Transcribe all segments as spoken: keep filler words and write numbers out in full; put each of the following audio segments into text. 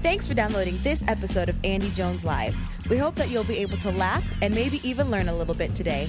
Thanks for downloading this episode of Andy Jones Live. We hope that you'll be able to laugh and maybe even learn a little bit today.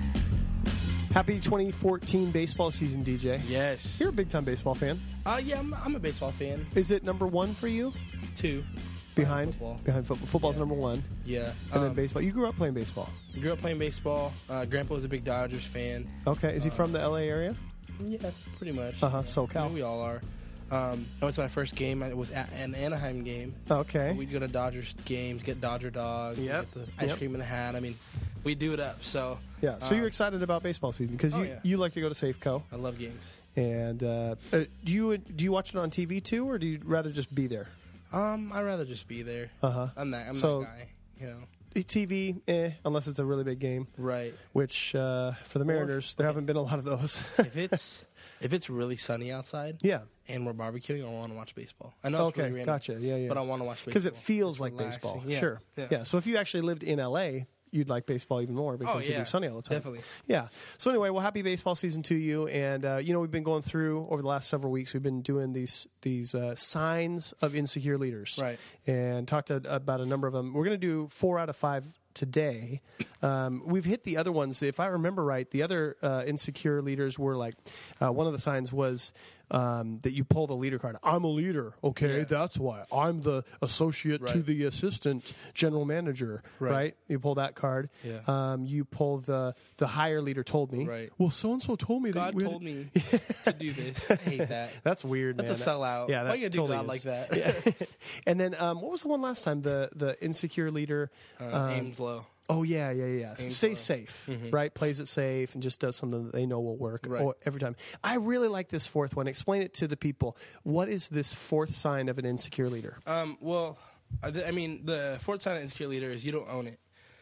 Happy twenty fourteen baseball season, D J. Yes. You're a big-time baseball fan. Uh, yeah, I'm, I'm a baseball fan. Is it number one for you? Two. Behind? Football. Behind football. Football's Yeah. number one. Yeah. And then Um, baseball. You grew up playing baseball. grew up playing baseball. Uh, Grandpa was a big Dodgers fan. Okay. Is he Uh, from the L A area? Yeah, pretty much. Uh-huh, Yeah. SoCal. I mean, we all are. Um, I went to my first game. It was at an Anaheim game. Okay. We'd go to Dodgers games, get Dodger dog, Yep. get the ice Yep. cream in the hat. I mean, we do it up. So Yeah. So uh, you're excited about baseball season because oh, you, yeah. you like to go to Safeco. I love games. And uh, uh, do you do you watch it on T V too, or do you rather just be there? Um, I'd rather just be there. Uh-huh. I'm that. I'm So- that guy. You know. T V, eh, unless it's a really big game. Right. Which uh, for the Mariners, there okay. haven't been a lot of those. if it's if it's really sunny outside, yeah. and we're barbecuing, I want to watch baseball. I know it's Okay. really random, Gotcha. Yeah. Yeah. but I want to watch baseball Because it feels It's like relaxing. baseball. Yeah. Sure. Yeah. Yeah. So if you actually lived in L A, you'd like baseball even more because Oh, it'd yeah. be sunny all the time. Definitely. Yeah. So anyway, well, happy baseball season to you. And uh, you know, we've been going through over the last several weeks. We've been doing these these uh, signs of insecure leaders, Right. And talked to, about a number of them. We're going to do four out of five today. Um, we've hit the other ones. If I remember right, the other uh, insecure leaders were like uh, one of the signs was. Um, that you pull the leader card. I'm a leader. Okay, Yeah. that's why. I'm the associate to Right. the assistant general manager. Right. Right. You pull that card. Yeah. Um, you pull the the higher leader told me. Right. Well, so and so told me that God we had- told me to do this. I hate that. That's weird. That's man. a sellout. Yeah, Why that you gotta do totally God is. like that? Yeah. And then um, what was the one last time? The the insecure leader. Uh, um, aims low. Oh yeah, yeah, yeah. yeah. Aims Stay low. safe, Mhm. right? Plays it safe and just does something that they know will work Right. oh, every time. I really like this fourth one. Explain it to the people. What is this fourth sign of an insecure leader? Um, well, I th- I mean, the fourth sign of insecure leader is you don't own it.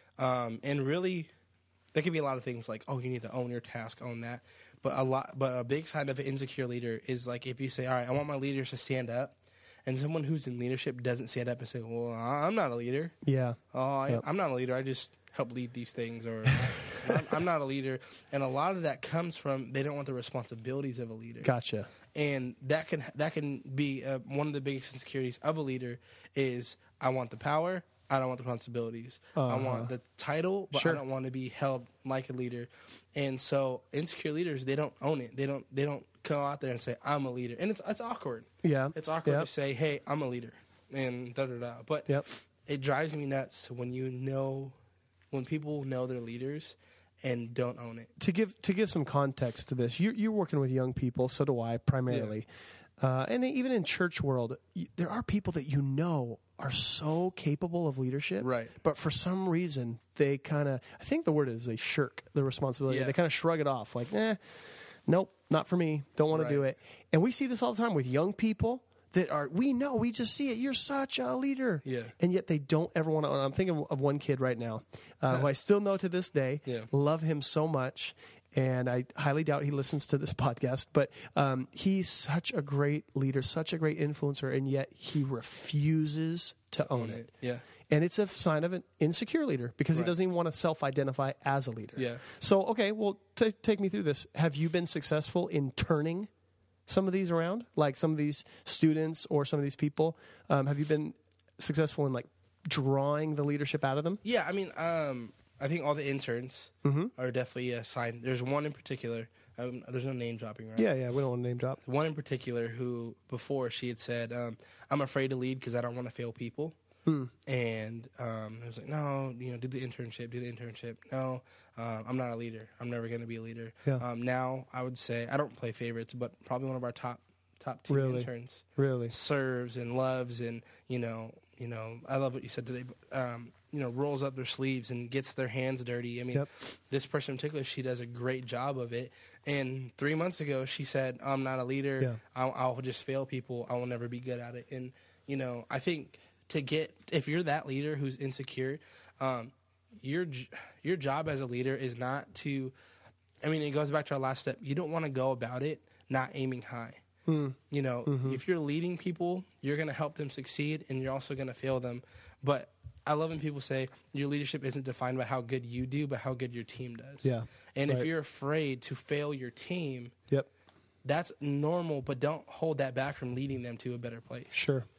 Um, and really, there can be a lot of things like, oh, you need to own your task, own that. But a lot, but a big sign of an insecure leader is like if you say, all right, I want my leaders to stand up, and someone who's in leadership doesn't stand up and say, well, I'm not a leader. Yeah. Oh, I, Yep. I'm not a leader. I just help lead these things, or I'm, I'm not a leader. And a lot of that comes from they don't want the responsibilities of a leader. Gotcha. And that can that can be uh, one of the biggest insecurities of a leader is I want the power, I don't want the responsibilities. I Uh-huh. want the title, but Sure. I don't want to be held like a leader. And so insecure leaders, they don't own it. They don't they don't go out there and say I'm a leader, and it's it's awkward. Yeah. It's awkward Yep. to say, hey, I'm a leader, and da da da. But Yep. it drives me nuts when you know, when people know they're leaders and don't own it. To give to give some context to this, you're, you're working with young people. So do I, primarily. Uh, and even in church world, y- there are people that you know are so capable of leadership, Right. But for some reason, they kind of, I think the word is they shirk the responsibility. Yeah. They kind of shrug it off, like, eh, nope, not for me. Don't want to do Right. it. And we see this all the time with young people that are, we know, we just see it. You're such a leader. Yeah. And yet they don't ever want to. I'm thinking of, of one kid right now uh, who I still know to this day. Yeah. Love him so much. And I highly doubt he listens to this podcast, but um, he's such a great leader, such a great influencer, and yet he refuses to own it. Yeah. And it's a sign of an insecure leader because he Right. doesn't even want to self-identify as a leader. Yeah. So, okay, well, t- take me through this. Have you been successful in turning some of these around? Like some of these students or some of these people? Um, have you been successful in like drawing the leadership out of them? Yeah, I mean, um, I think all the interns Mm-hmm. are definitely a sign. There's one in particular. Um, there's no name dropping, right? Yeah, yeah, we don't want to name drop. One in particular who, before, she had said, um, I'm afraid to lead because I don't want to fail people. Hmm. And um, I was like, no, you know, do the internship, do the internship. No, um, I'm not a leader. I'm never going to be a leader. Yeah. Um, now, I would say, I don't play favorites, but probably one of our top top two Really? interns Really? serves and loves and, you know, you know, I love what you said today, but, um, you know, rolls up their sleeves and gets their hands dirty. I mean, Yep. this person in particular, she does a great job of it. And three months ago, she said, I'm not a leader. Yeah. I'll, I'll just fail people. I will never be good at it. And, you know, I think to get, if you're that leader who's insecure, um, your j- your job as a leader is not to, I mean, it goes back to our last step. You don't want to go about it not aiming high. Hmm. You know, Mm-hmm. if you're leading people, you're going to help them succeed, and you're also going to fail them. But I love when people say your leadership isn't defined by how good you do, but how good your team does. Yeah, And if right. you're afraid to fail your team, Yep. that's normal, but don't hold that back from leading them to a better place. Sure.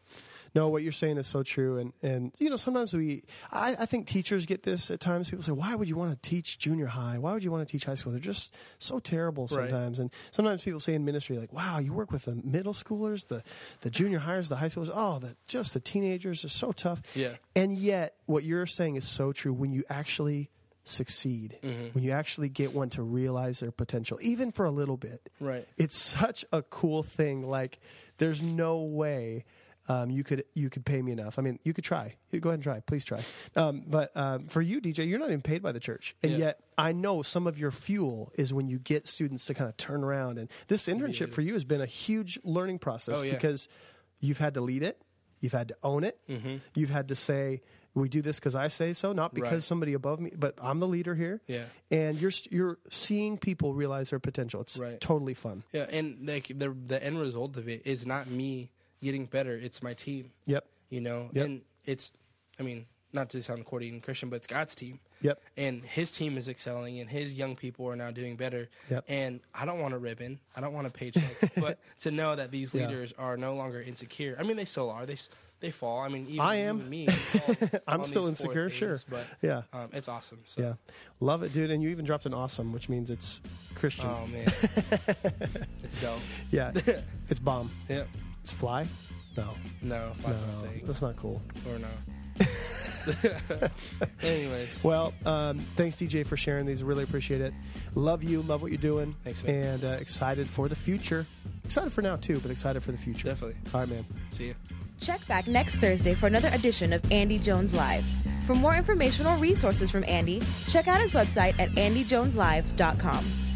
No, what you're saying is so true. And, and you know, sometimes we, I, I think teachers get this at times. People say, why would you want to teach junior high? Why would you want to teach high school? They're just so terrible sometimes. Right. And sometimes people say in ministry, like, wow, you work with the middle schoolers, the, the junior hires, the high schoolers. Oh, the, just the teenagers are so tough. Yeah. And yet what you're saying is so true. When you actually succeed, mm-hmm. when you actually get one to realize their potential, even for a little bit, right? It's such a cool thing. Like, there's no way um, you could you could pay me enough. I mean, you could try. You go ahead and try. Please try. Um, but um, for you, D J, you're not even paid by the church, and yeah. yet I know some of your fuel is when you get students to kind of turn around. And this internship yeah. for you has been a huge learning process oh, yeah. because you've had to lead it, you've had to own it, mm-hmm. you've had to say, we do this because I say so, not because right. somebody above me, but I'm the leader here. Yeah. And you're you're seeing people realize their potential. It's right. totally fun. Yeah, and like the the end result of it is not me getting better; it's my team. Yep. You know, yep. and it's, I mean, not to sound corny and Christian, but it's God's team. Yep. And His team is excelling, and His young people are now doing better. Yep. And I don't want a ribbon, I don't want a paycheck, but to know that these leaders yeah. are no longer insecure. I mean, they still are. They. They fall. I mean, even, I am. even me. fall I'm still insecure, things, sure. But yeah, um, it's awesome. So. Yeah, love it, dude. And you even dropped an awesome, which means it's Christian. Oh man, it's dope. Yeah, it's bomb. Yeah, it's fly. No, no, no, that's not cool. Or no. Anyways, well, um, thanks, D J, for sharing these. Really appreciate it. Love you. Love what you're doing. Thanks, man. And uh, excited for the future. Excited for now too, but excited for the future. Definitely. All right, man. See you. Check back next Thursday for another edition of Andy Jones Live. For more information or resources from Andy, check out his website at andy jones live dot com.